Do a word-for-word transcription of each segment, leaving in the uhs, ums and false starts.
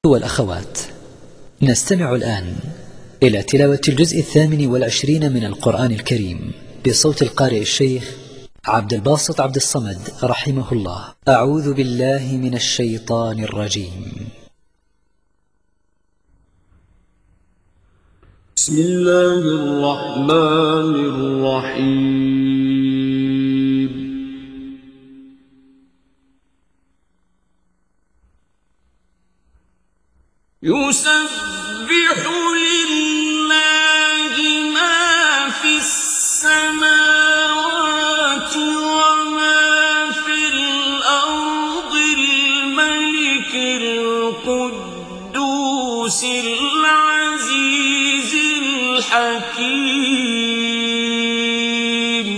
والأخوات، نستمع الآن إلى تلاوة الجزء الثامن والعشرين من القرآن الكريم بصوت القارئ الشيخ عبد الباسط عبد الصمد رحمه الله. أعوذ بالله من الشيطان الرجيم. بسم الله الرحمن الرحيم. يسبح لله ما في السماوات وما في الأرض الملك القدوس العزيز الحكيم.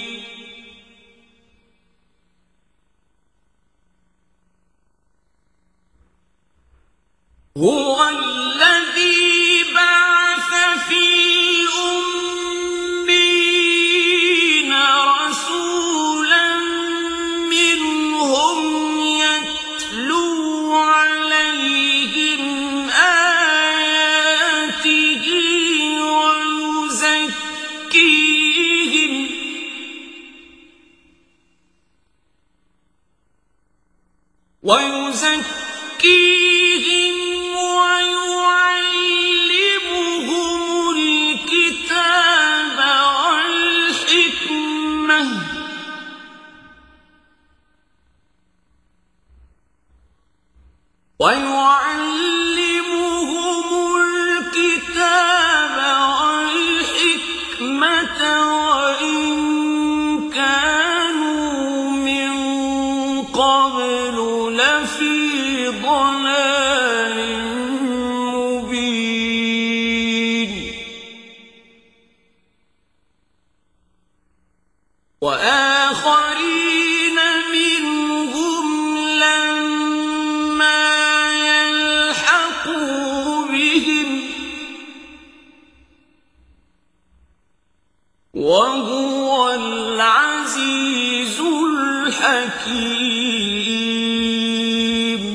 هو الذي بعث في الأميين رسولا منهم يتلو عليهم آياته ويزكيهم ويزكيهم ويعلمهم الكتاب والحكمة ويعلمهم الكتاب والحكمة وإن كانوا من قبل لفي ضلال مبين. وآخرين منهم لما يلحقوا بهم وهو العزيز الحكيم.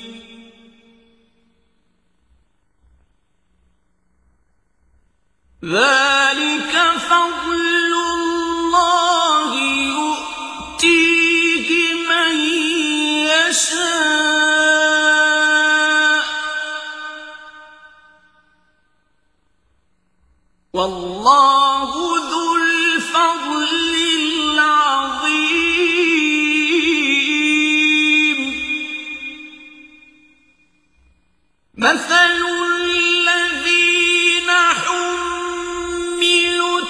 ذلك فضل الله يؤتيه من يشاء والله ذو الفضل العظيم. مثل الذين حملوا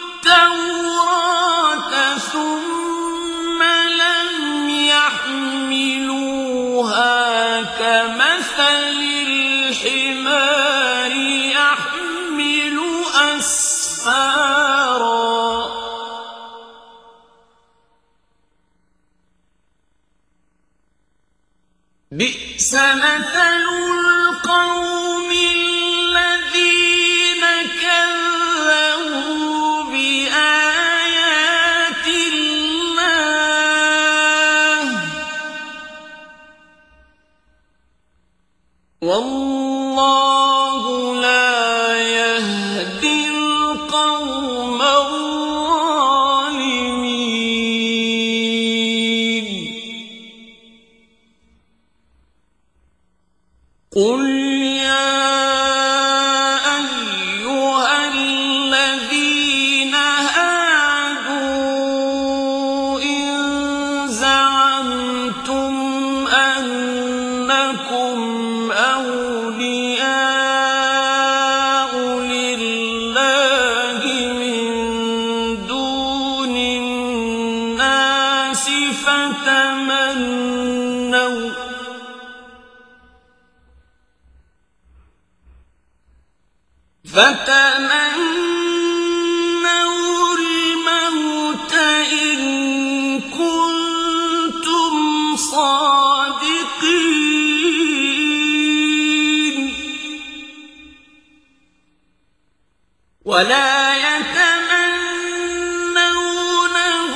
التوراة ثم لم يحملوها كمثل الحمار يحمل أسفارا بئس مثل القوم الذين كذبوا بآيات الله والله لا يهدي القوم الظالمين. قل يا أيها الذين هادوا إن زعمتم أنكم أولياء لله من دون الناس فتمنوا فتمنوا الموت إن كنتم صادقين ولا يتمنونه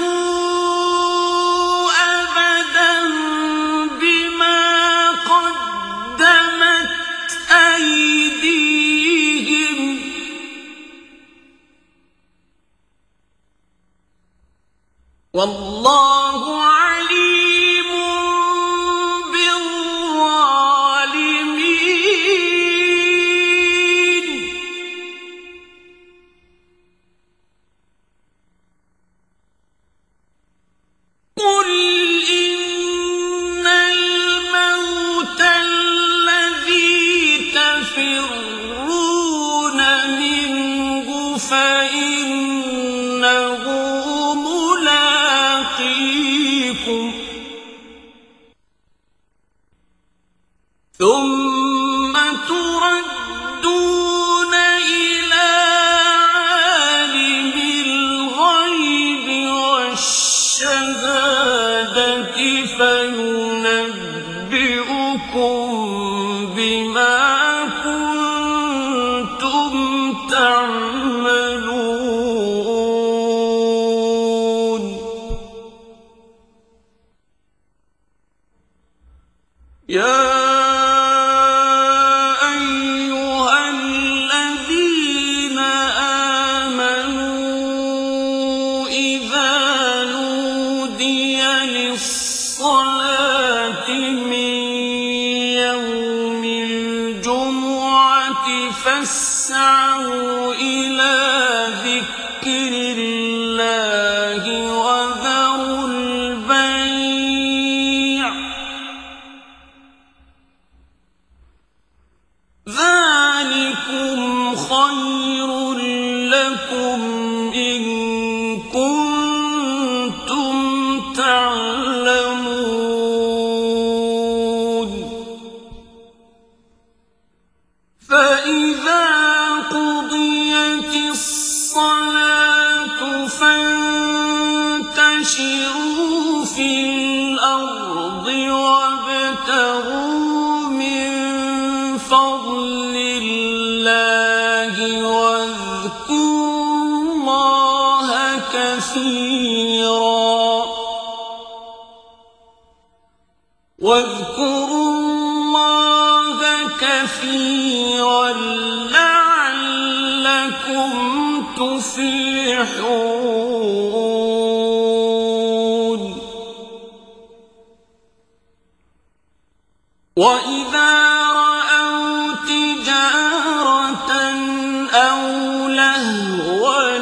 أبدا بما قدمت فإنه ملاقيكم ثم تردون إلى عالم الغيب والشهادة فينبئكم بما كنتم تعملون. يا أيها الذين آمنوا إذا نودي للصلاة من يوم الجمعة فاسعوا إلى ذكر الله وذروا البيع ذلكم خير لكم إن كنتم تعلمون. فإذا قضيت الصلاة فانتشروا في الأرض وابتغوا من فضل الله واذكروا الله كثيرا واذكروا الله كثيرا لعلكم تفلحون. وإذا رأوا تجارة أو لهوا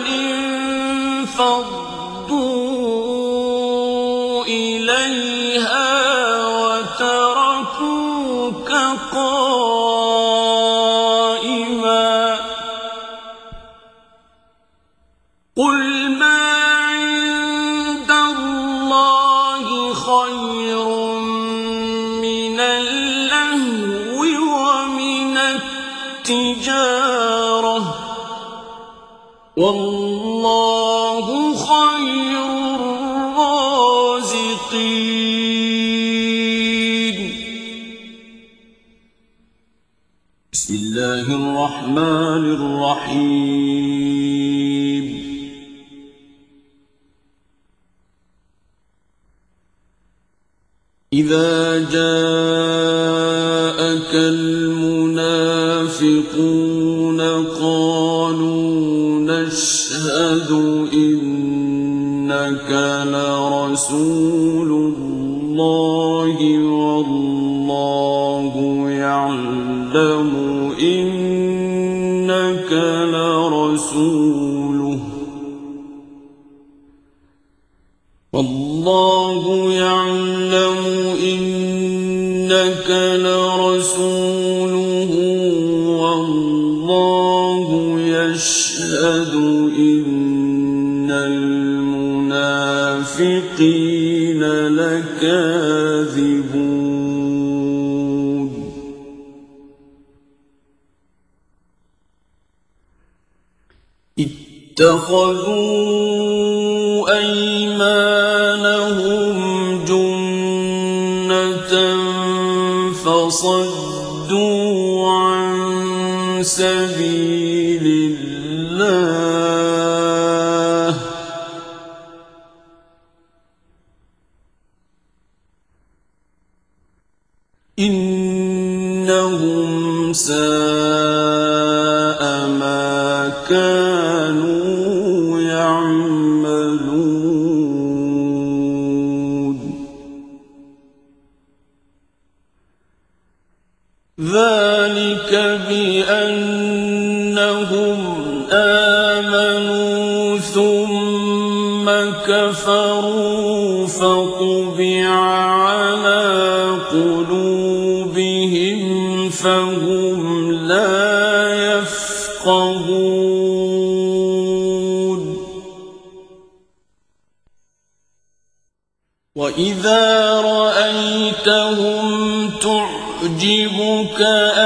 انفضوا إليها وتركوك قائما. قل ما عند الله خير من اللهو ومن التجارة والله خير الرازقين. بسم الله الرحمن الرحيم. إذا جاءك المنافقون قالوا نشهد إنك لرسول الله والله يعلم إنك لرسوله والله يعلم إنك لرسوله والله يشهد إن المنافقين لكاذبون. اتخذوا أيمانهم جنة فصدوا عن سبيل الله إنهم ساء ما كانوا يعملون. ذلك بأنهم آمنوا ثم كفروا فطبع على قلوبهم فهم لا يفقهون. وإذا رأيتهم تعجبك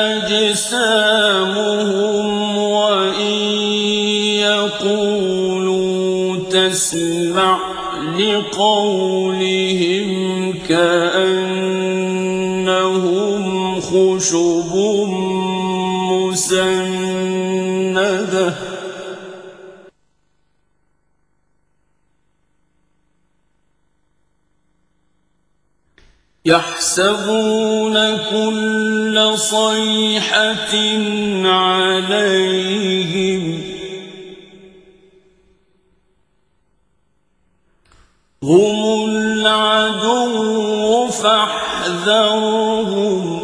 أجسامهم وإن يقولوا تسمع لقولهم كأنهم خشب مسندة يحسبون كل صيحة عليهم هم العدو فاحذرهم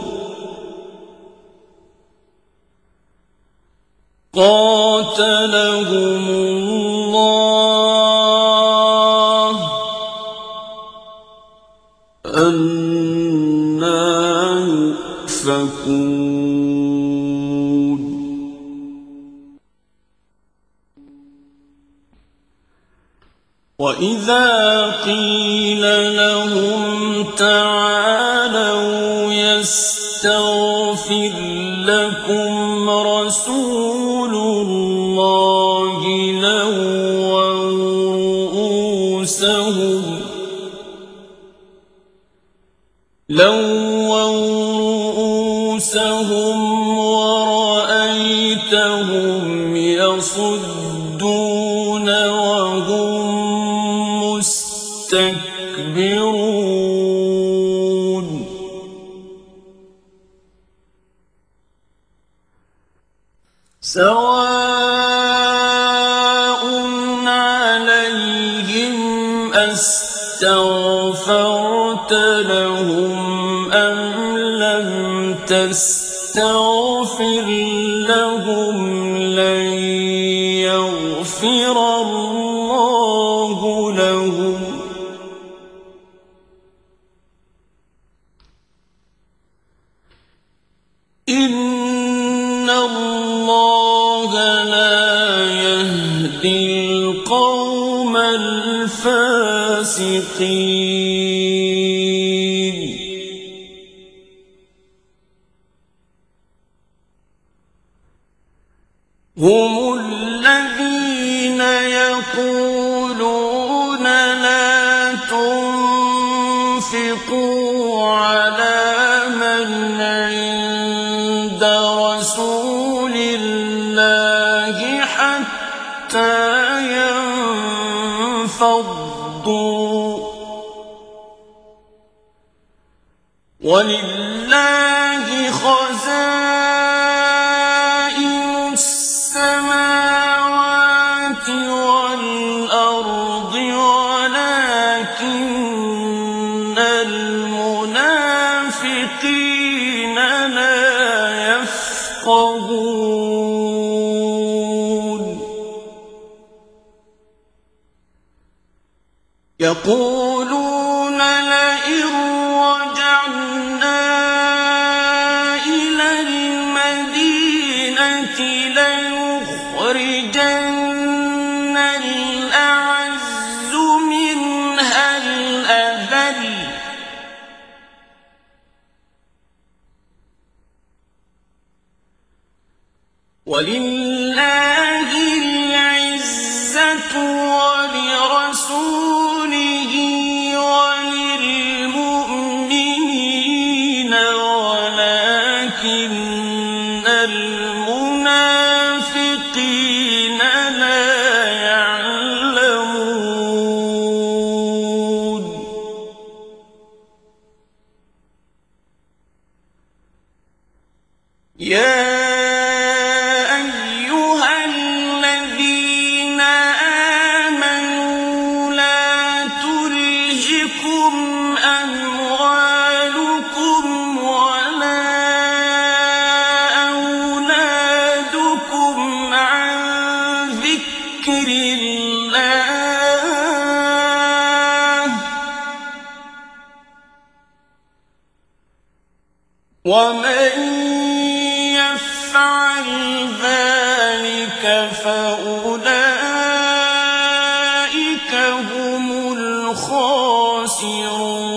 قاتلهم الله أنى يؤفكون وإذا قيل لهم تعالوا يستغفر لكم رسول الله لووا رؤوسهم لووا رؤوسهم ورأيتهم يصدون وهم مستكبرون سواء عليهم أستغفرت لهم أم لم تستغفر لهم لن يغفر الله لهم إن الله لا يهدي القوم الفاسقين هم الذين يقولون لا تنفقوا على من عند رسول الله حتى ينفضوا ولله خزائن السماوات والأرض ولكن المنافقين لا يفقهون يقولون لئن رجعنا إلى المدينة ليخرجن الأعز منها الأذل ولله العزة ولرسوله وللمؤمنين ولكن المنافقين لا يعلمون يا ومن يفعل ذلك فأولئك هم الخاسرون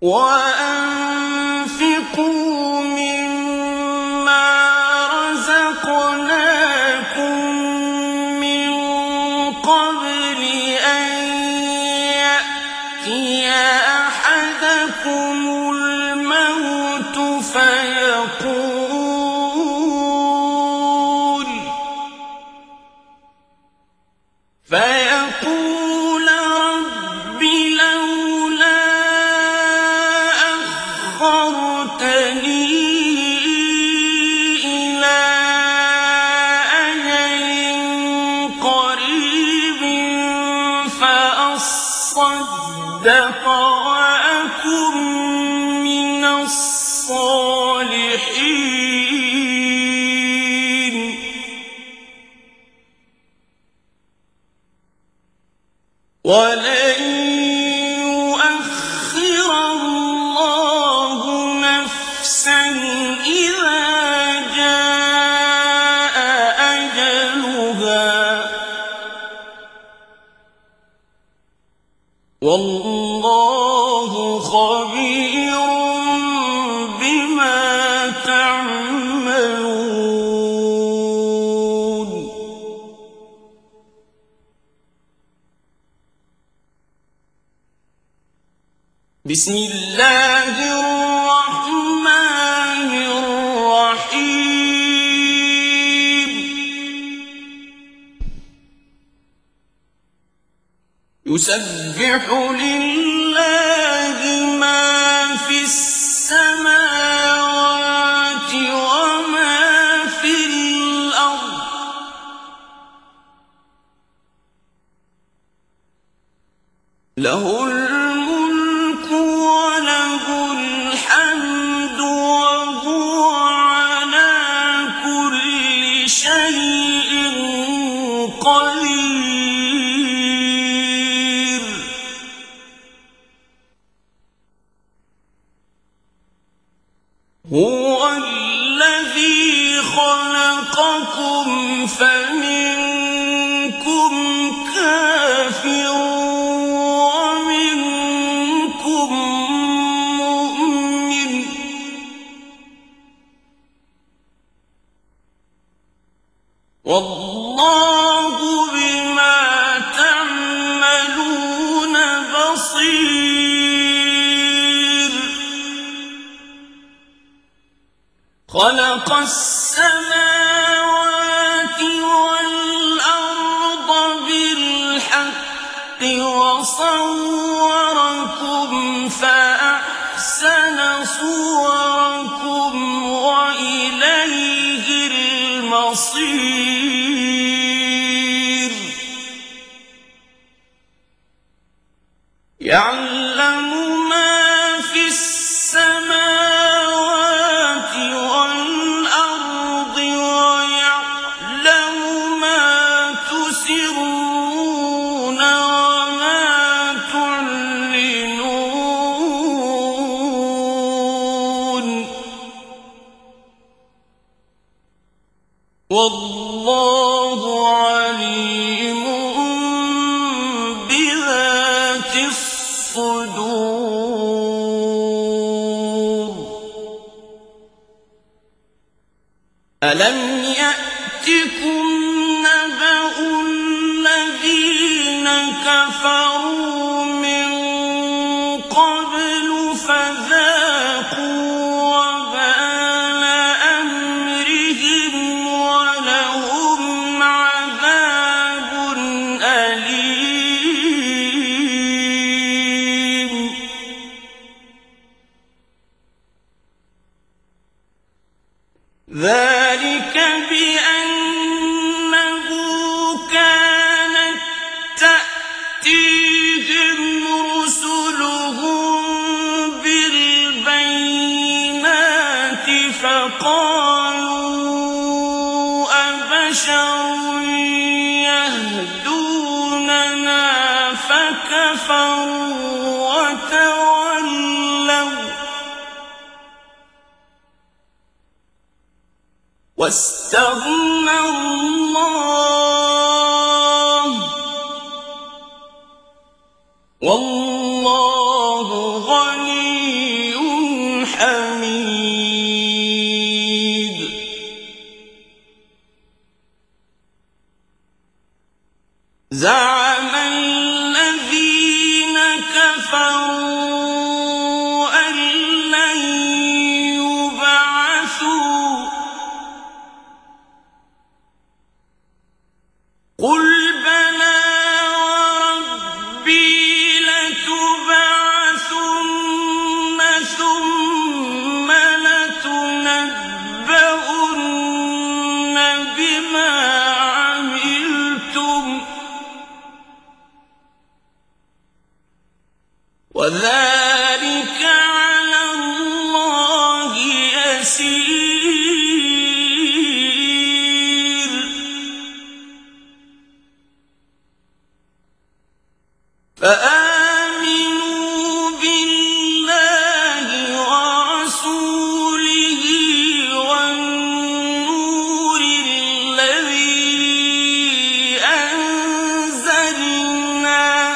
وأنفقوا مما رزقناكم من قبل أن يأتي أحدكم الموت فيقول فيقول رب لولا أخرتني إلى أجل قريب فأصدق وأكن من الصالحين ولن يؤخر الله نفسا إذا جاء أجلها والله خبير بما تعملون. بسم الله الرحمن الرحيم. يسبح لله ما في السماوات وما في الأرض له الملك وله الحمد وهو على كل شيء قدير. هو الذي خلقكم فمنكم كافر ومنكم مؤمن والله بما تعملون بصير. خلق السماوات والأرض بالحق وصوركم فأحسن صوركم وإليه المصير. يعلم ما في السماوات والأرض ويعلم ما تسرون وما تعلنون والله عليم بذات الصدور. ألم يأتكم نبأ الذين كفروا من قبل فذاقوا وبال أمرهم ولهم عذاب أليم. ذلك بأنه كانت تأتيهم رسلهم بالبينات فقالوا أبشر يهدوننا فكفروا وتولوا واستغنى الله والله غني كفروا أن لن يبعثوا قل بلى وربي لتبعثن ثم لتنبؤن بما عملتم وذلك على الله يسير فآمنوا بالله ورسوله والنور الذي أنزلنا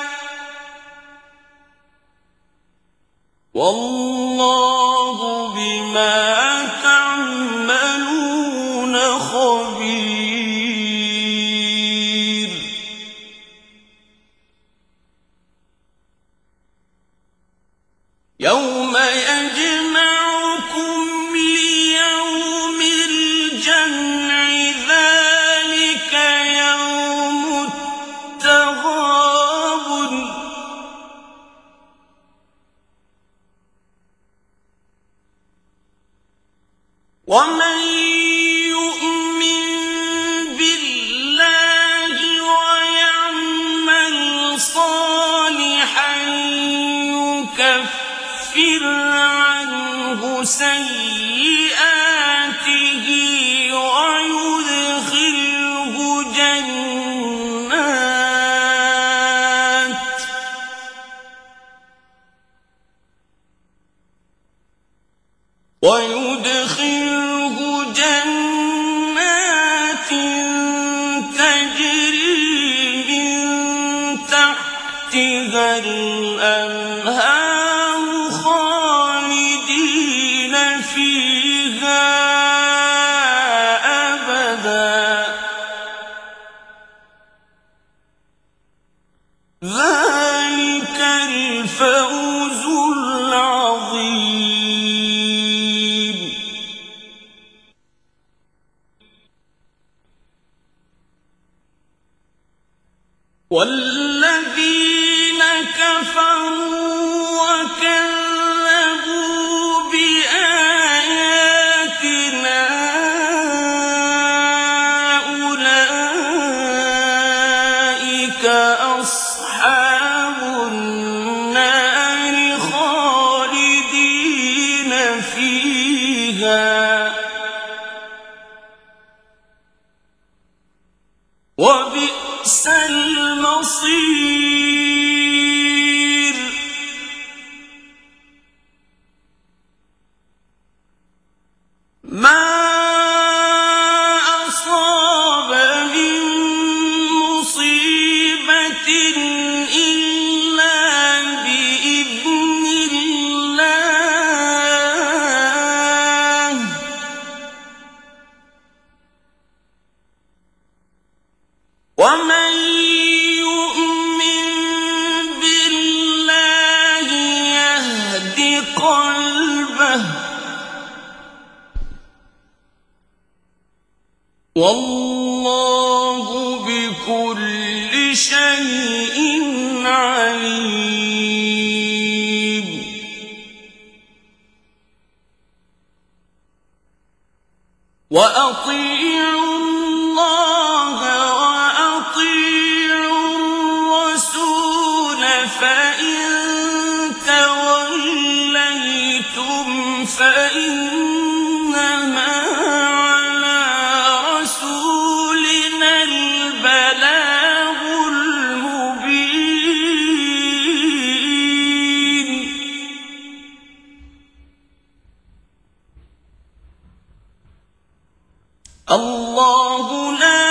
والله بما تعملون خبير يوم يجمعكم ليوم الجمع ذلك يوم التغابن ومن يؤمن بالله ويعمل صالحا يكفر عنه سيئاته ويدخله جنات ويدخله جنات تجري من تحتها الأنهار خالدين فيها أبدا ذلك الفوز العظيم والذين كفروا وكذبوا بآياتنا أولئك أصحاب النار خالدين فيها وبئس المصير ما أصاب من مصيبة إلا بإذن الله ومن يؤمن بالله يهد قلبه والله بكل شيء عليم وأطيعوا الله وأطيعوا الرسول فإن توليتم فإنما على رسولنا البلاغ المبين الله لا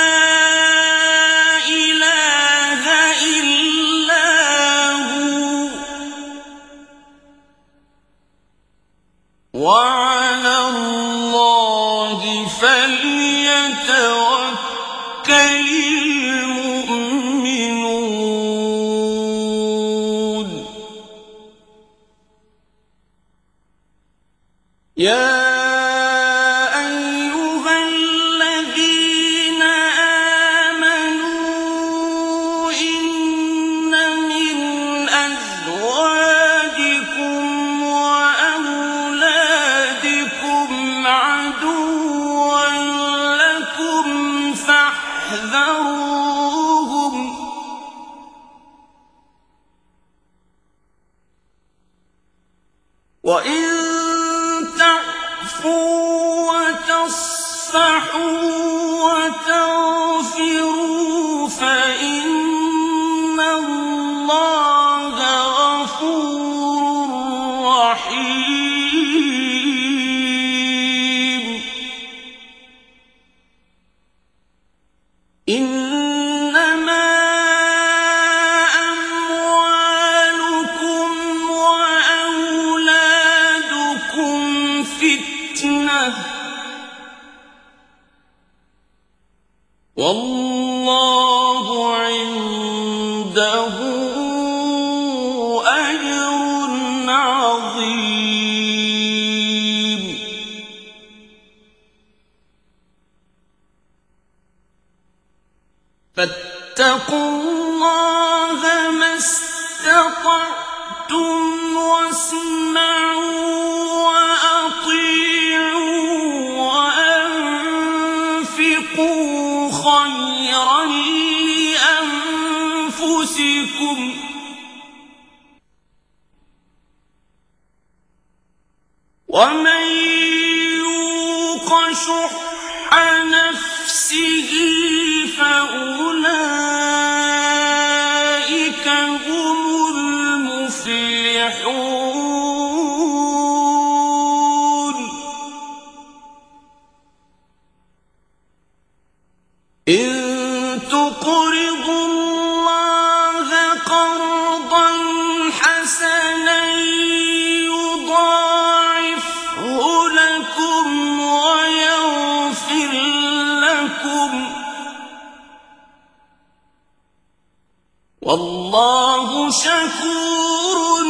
إله إلا هو وعلى الله فليتوكل المؤمنون يا أيها الذين آمنوا إن من أزواجكم وأولادكم عدوا لكم فاحذروهم وإن تعفوا وتصفحوا وتغفروا فإن الله غفور رحيم. إنما أموالكم وأولادكم فتنة والله عنده أجر عظيم. فاتقوا الله ما استطعتم واسمعوا وأطيعوا وأنفقوا خيرا لأنفسكم ومن يوق شح نفسه فأولئك هم المفلحون. إن تقرضوا الله قرضا حسنا يضاعفه لكم ويغفر لكم والله شكور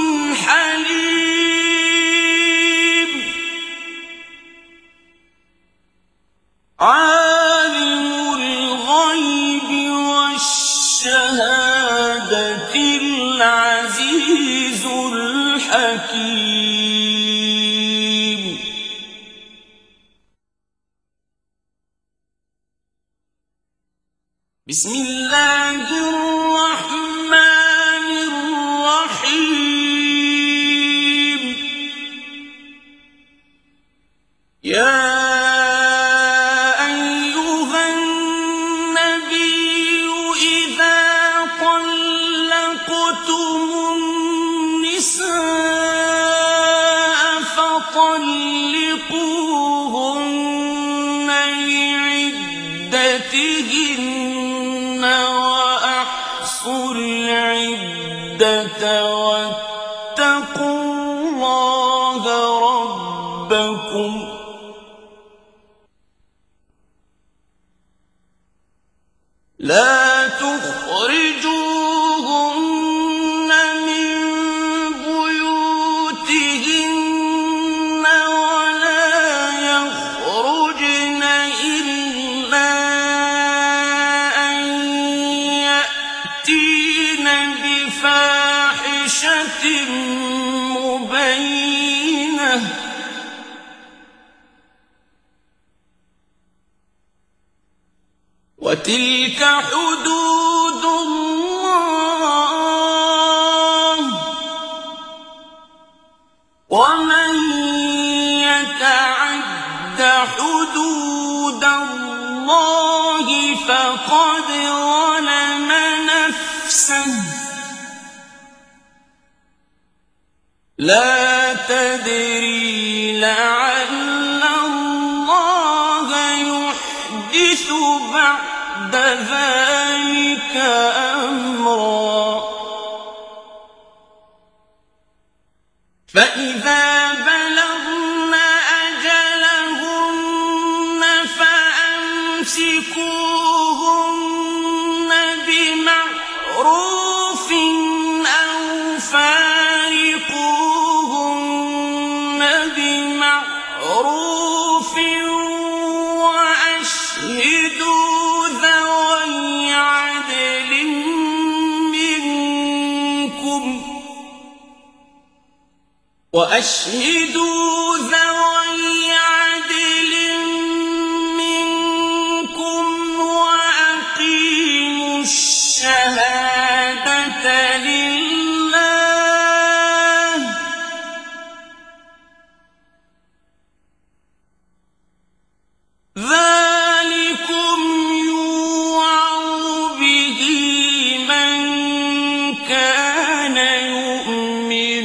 حليم. عالم الغيب والشهادة العزيز الحكيم. بسم الله الرحمن الرحيم. يا أيها النبي إذا طلقتم النساء فطلقوهن لعدتهن وأحصوا العدة واتقوا الله ربكم لا تخرجوهن من بيوتهن ولا يخرجن إلا أن يأتين بفاحشة مبينة وتلك حدود الله ومن يتعد حدود الله فقد ظلم نفسه لا تدري لعل الله يحدث بعد ذلك أمرا. فإذا بلغن أجلهن فأمسكوهن بمعروف أو فارقوهن بمعروف منكم وأشهدوا ذوي عدل منكم وأقيموا الشهادة لله ذلكم يوعظ به من كان يؤمن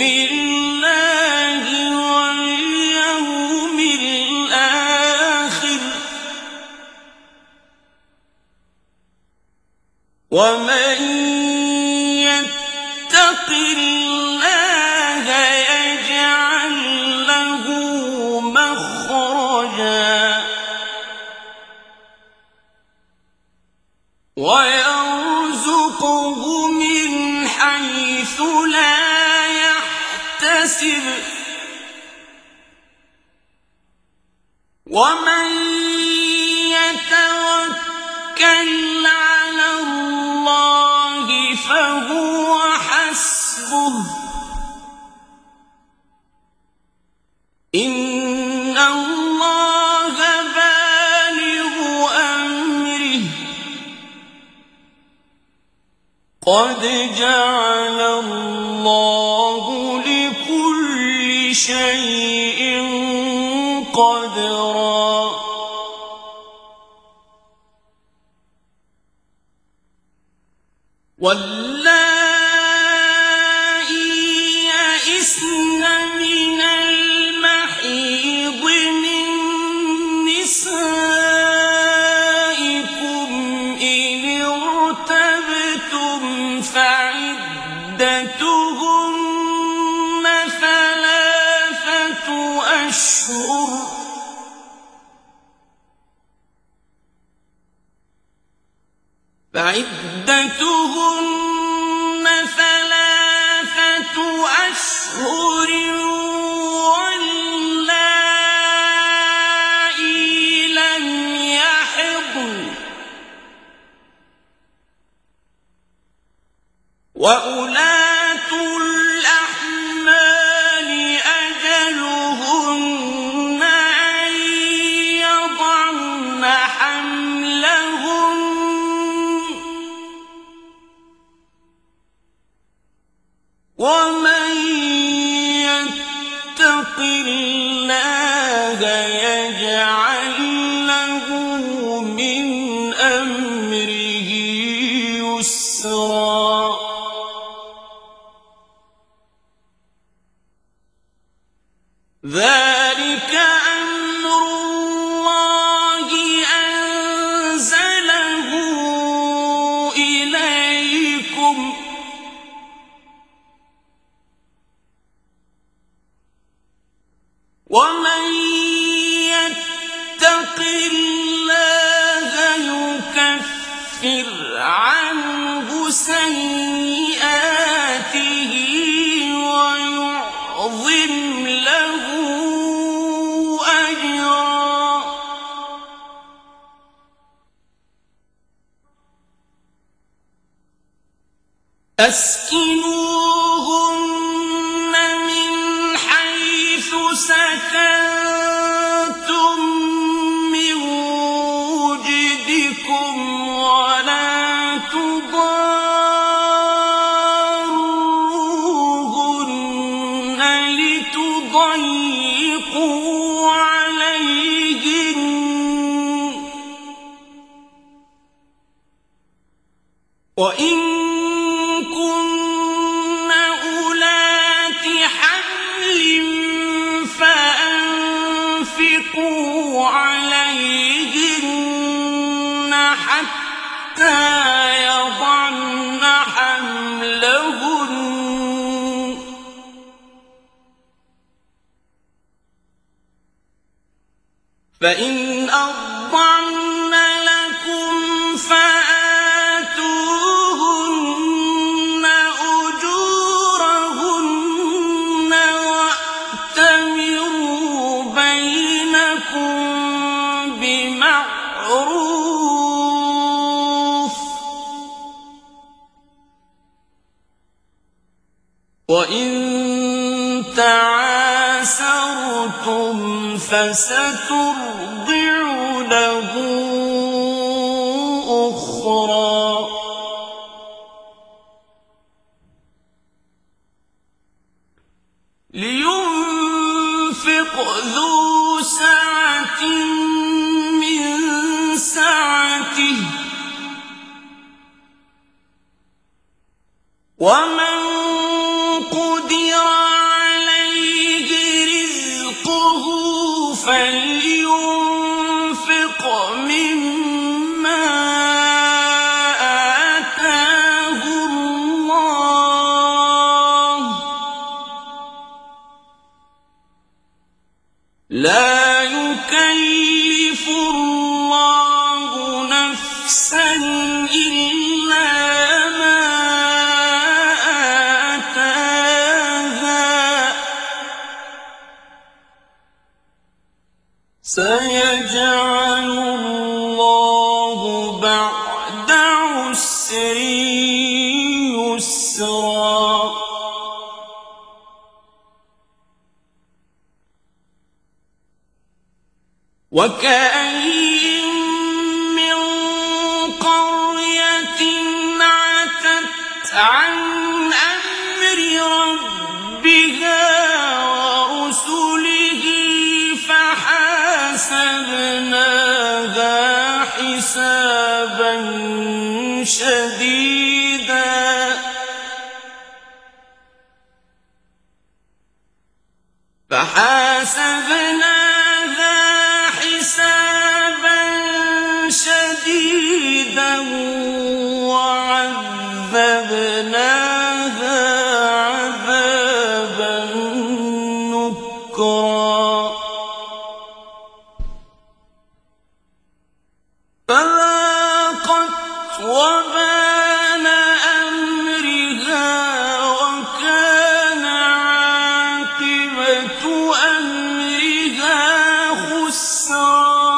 بالله واليوم الآخر ومن يتق الله يجعل له مخرجا ويرزقه من حيث لا يحتسب ومن يتوكل على الله فهو حسبه إن الله بالغ أمره قد جعل الله لكل شيء قدرا واللائي يئسن من المحيض من نسائكم إن ارتبتم فعدتهن ثلاثة أشهر فعدتهن ثلاثة أشهر واللائي لم يحضن وأولاة الأحمال أجلهن أن يضعن حملهن ومن يتق الله يجعل له من أمره يسرا ذلك أمر الله أنزله إليكم ومن يتق الله يكفر عنه سيئاته ويعظم له أجرا أسكنوهن من حيث سكنتم من وجدكم ولا تضاروهن لتضيقوا عليهن وإن كن أولات حمل فأنفقوا عليهن حتى يضعن حملهن فإن أرضعن لكم فآتوهن أجورهن وأتمروا بينكم بمعروف وَإِن تَعَاسَرْتُمْ فَسَتُرْضِعُ لَهُ أُخْرَىٰ لِيُنفِقْ ذُو سَعَةٍ مِّن سَعَتِهِ وَمَن قُدِرَ عَلَيْهِ رِزْقُهُ فَلْيُنفِقْ مِمَّا آتَاهُ اللَّهُ ۚ لَا يُكَلِّفُ اللَّهُ نَفْسًا إِلَّا مَا آتَاهَا ۚ سَيَجْعَلُ اللَّهُ بَعْدَ عُسْرٍ يُسْرًا. وَكَأَيِّن مِّن قَرْيَةٍ عَتَتْ عَنْ أَمْرِ رَبِّهَا وَرُسُلِهِ فَحَاسَبْنَاهَا حِسَابًا شَدِيدًا فَحَاسَبْنَاهَا حِسَابًا شَدِيدًا وَعَذَّبْنَاهَا عَذَابًا نُّكْرًا فَذَاقَتْ وَبَالَ أَمْرِهَا وَكَانَ عَاقِبَةُ أَمْرِهَا خُسْرًا.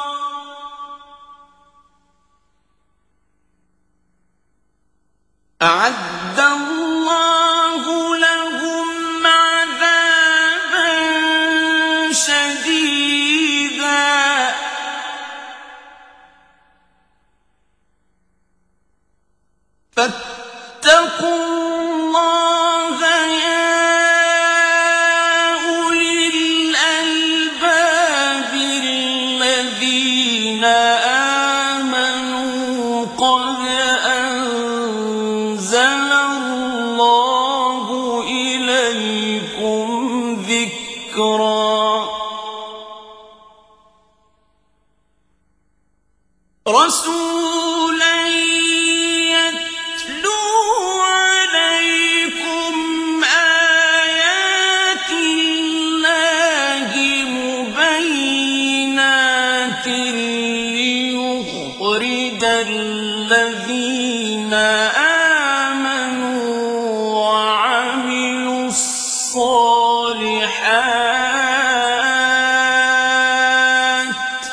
أَعَدَّ اللَّهُ لَهُمْ عَذَابًا شَدِيدًا فَاتَّقُوا اللَّهَ يَا أُولِي الْأَلْبَابِ الَّذِينَ آمَنُوا قَدْ أَنزَلَ اللَّهُ إِلَيْكُمْ ذِكْرًا. رَسُولًا يَتْلُو عَلَيْكُمْ آيَاتِ اللَّهِ مُبَيِّنَاتٍ لِّيُخْرِجَ الَّذِينَ آمَنُوا وَعَمِلُوا الصَّالِحَاتِ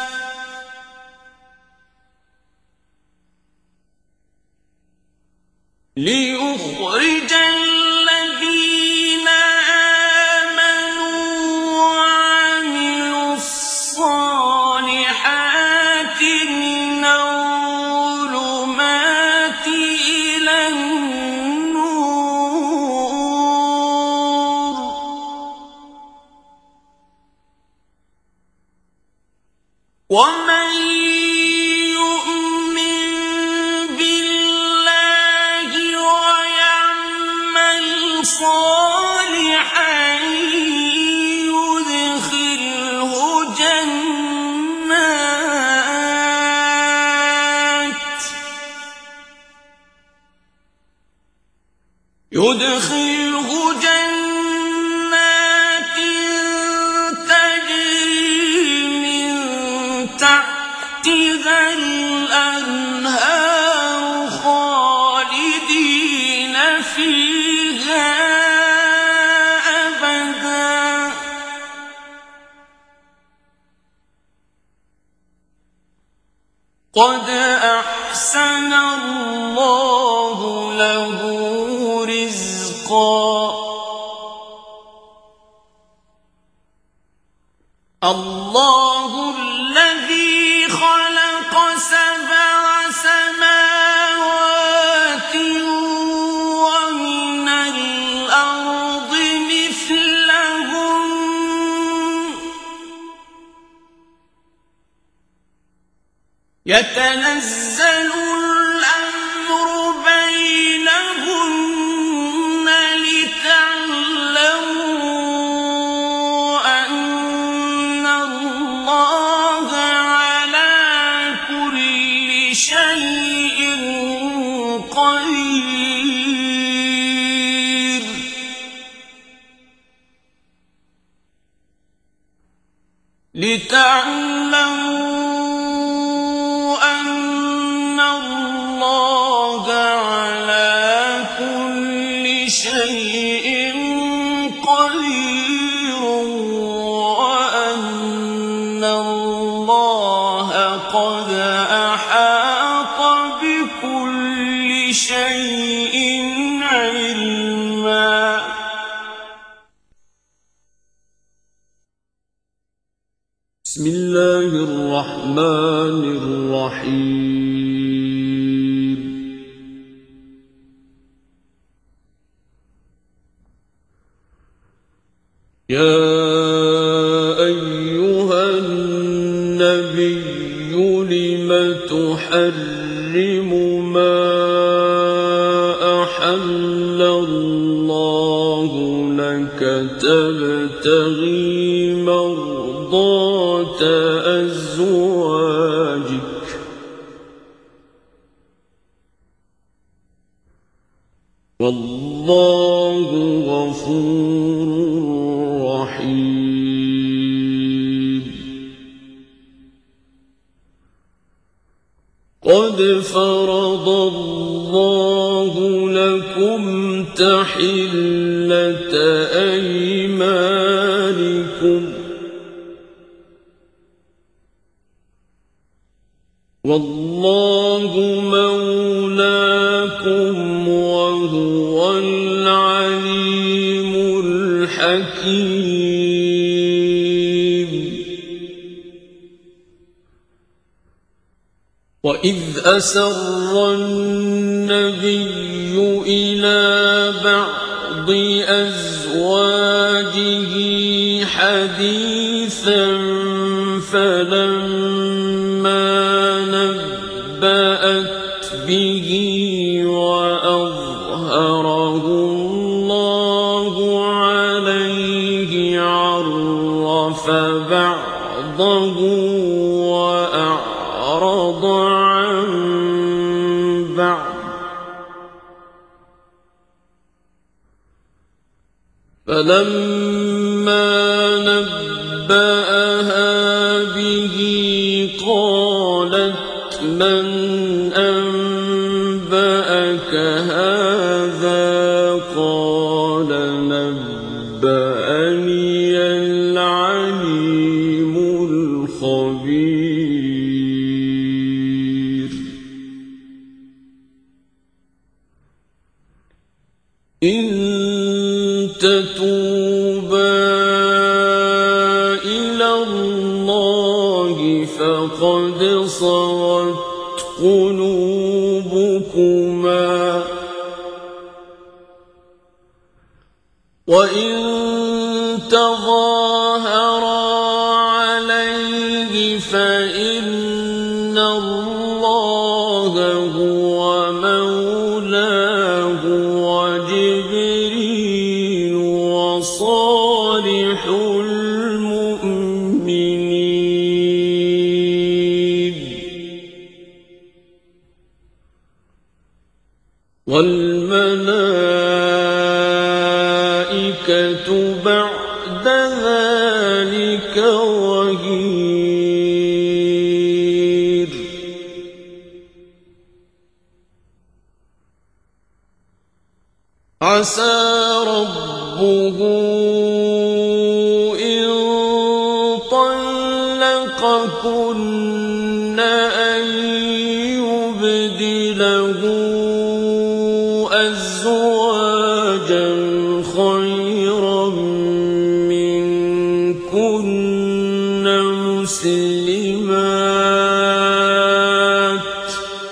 لِيُخْرِجَ الَّذِينَ آمَنُوا وَعَمِلُوا الصَّالِحَاتِ مِنَ الظُّلُمَاتِ إِلَى النُّورِ ۚ وَمَن يُؤْمِن بِاللَّهِ وَيَعْمَلْ صَالِحًا يُدْخِلْهُ جَنَّاتٍ يُدْخِلْهُ جَنَّاتٍ تَجْرِي مِن تَحْتِهَا الْأَنْهَارُ خَالِدِينَ فِيهَا أَبَدًا ۖ قَدْ أَحْسَنَ اللَّهُ لَهُ رِزْقًا. رزقا الله الذي خلق سبع سماوات ومن الأرض مثلهم يتنزل الأمر بينهن لتعلموا أن الله على كل شيء قدير لتعلموا أن الله على كل شيء قدير وأن الله قد أحاط بكل شيء علما بسم الله الرحمن الرحيم يا أيها النبي لم تحرم ما أحل الله لك تبتغي مرضات أزواجك والله غفور رحيم قد فرض الله لكم تحلة أيمانكم والله مولاكم وهو العليم الحكيم وإذ أسر النبي إلى بعض أزواجه حديثا فلما نبأت به وأظهره الله عليه عرف بعضه وأعرض عن بعض فلما نبأها به قالت من أنبأك هذا قال نبأني العليم الخبير إن تتوبا إلى الله فقد صغت قلوبكما وإن تظاهرا عليه فإن الله هو مولاه وجبريل وصالح المؤمنين والملائكة بعد ذلك ظهير عسى ربه إن طلقكن أن يبدله أزواجا أزواجا خيرا منكن مسلمات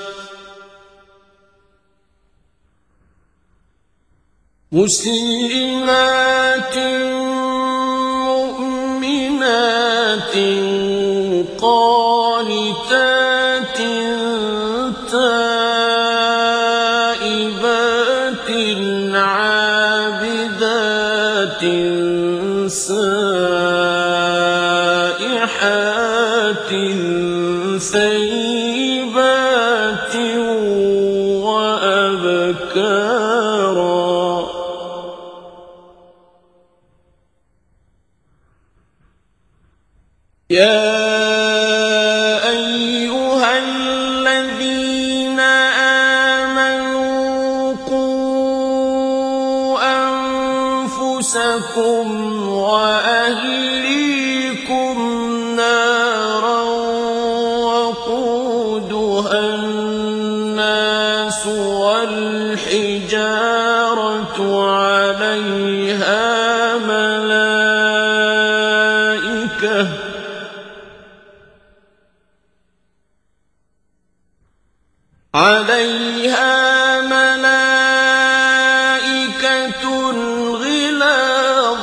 مسلمات مؤمنات قانتات تائبات عابدات سائحات ثيبات وأبكارا. يا أيها الذين آمنوا قوا أنفسكم وأهليكم نارا وقودها الناس والحجارة عليها ملائكة عليها ملائكة غلاظ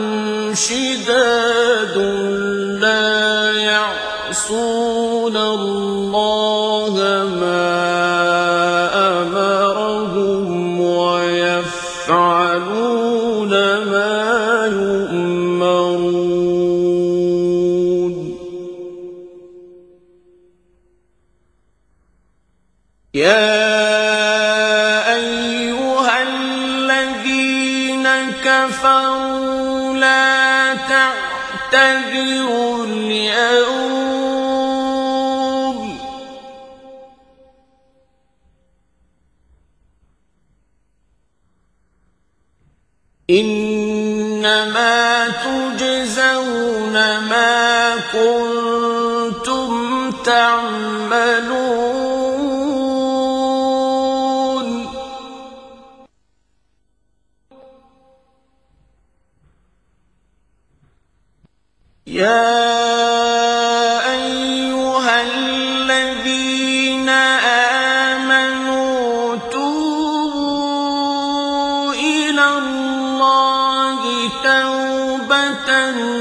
شداد لا يعصون الله ما أمرهم ويفعلون ما يؤمرون. يا أيها الذين كفروا لا تعتذروا اليوم إنما تجزون ما كنتم تعملون. يا أيها الذين آمنوا توبوا إلى الله توبة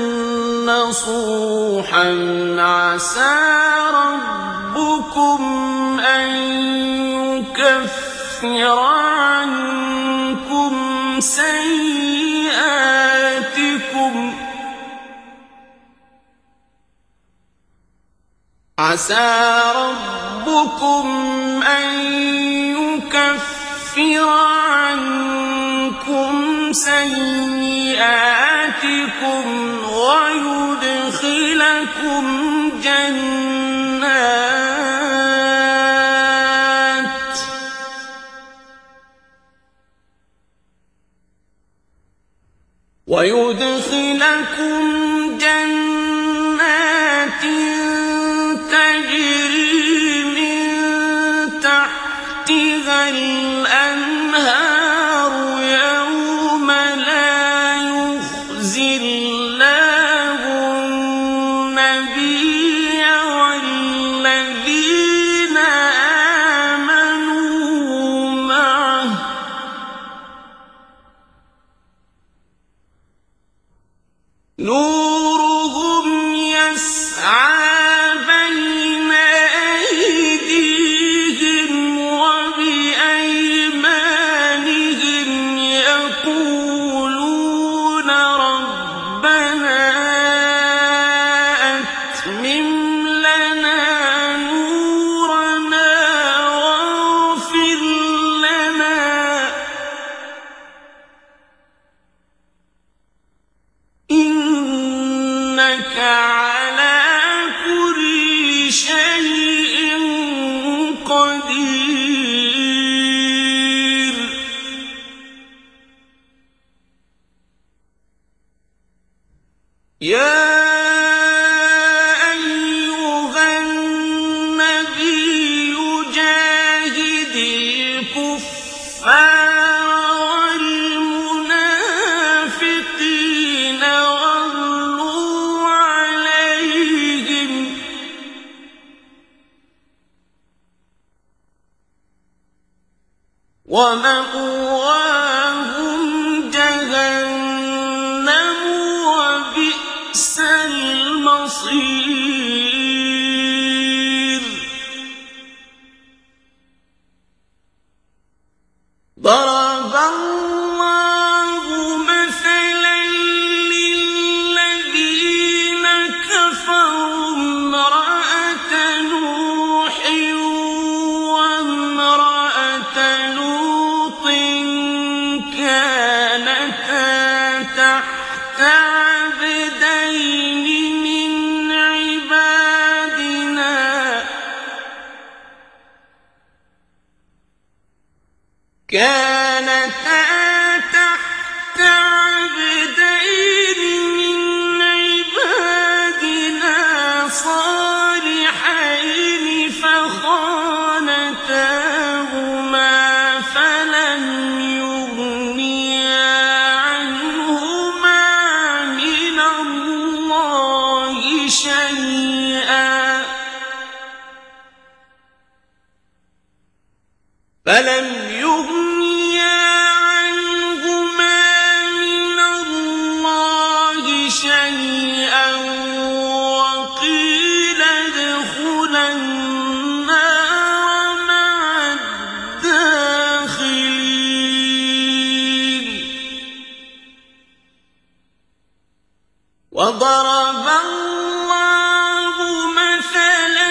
نصوحا عسى ربكم أن يكفر عنكم سيئاتكم عسى ربكم أن يكفر عنكم سيئاتكم ويدخلكم جنات ويدخلكم جنات تجري من تحتها الأنهار يوم لا يخزي الله النبي والذين آمنوا معه نورهم يسعى بين أيديهم وبأيمانهم يقولون ربنا أتمم لنا نورنا واغفر لنا إنك على كل شيء قدير. يا أيها النبي جاهد الكفار والمشركين بصير ضرب الله مثلا للذين كفروا امرأة نوح وامرأة لوط كانتا تحت عبدين من عبادنا كانتا تحت عبدين من عبادنا صالحين فخانتاهما فلم يغنيا عنهما من الله شيئا فلم يغنيا عنهما من الله شيئا وقيل ادخلا النار مع الداخلين وضرب الله مثلا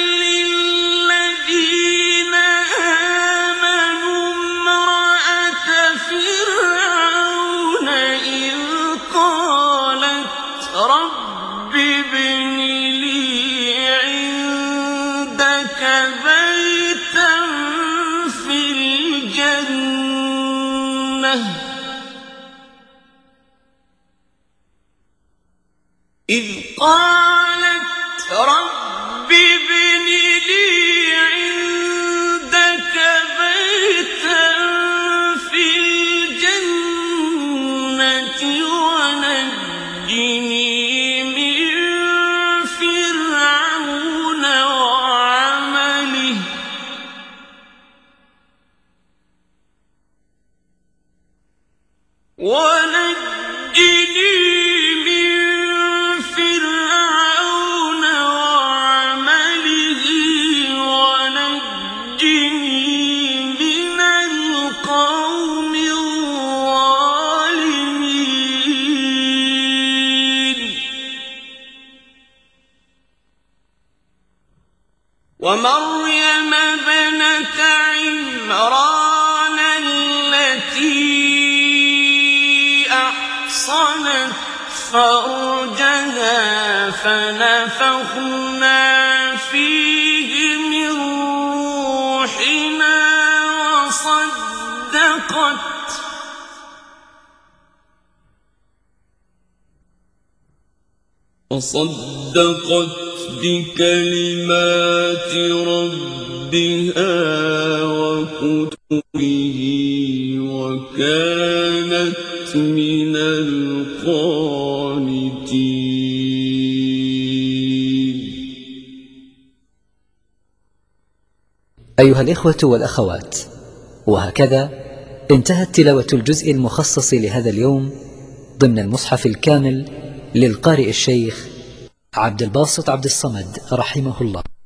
للذين آمنوا امرأة فرعون إذ قالت رب ابن لي عندك بيتا في الجنة إذ قالت رب ابن لي عندك بيتا في الجنة ونجني من فرعون وعمله ونجني من فرعون وعمله ونجني من القوم الظالمين ومريم ابنة عمران التي أحصنت فرجها فنفخنا فيه من روحنا وصدقت وصدقت بكلمات ربها وكتبه وكانت من القانتين. أيها الإخوة والأخوات، وهكذا انتهت تلاوة الجزء المخصص لهذا اليوم ضمن المصحف الكامل للقارئ الشيخ عبد الباسط عبد الصمد رحمه الله.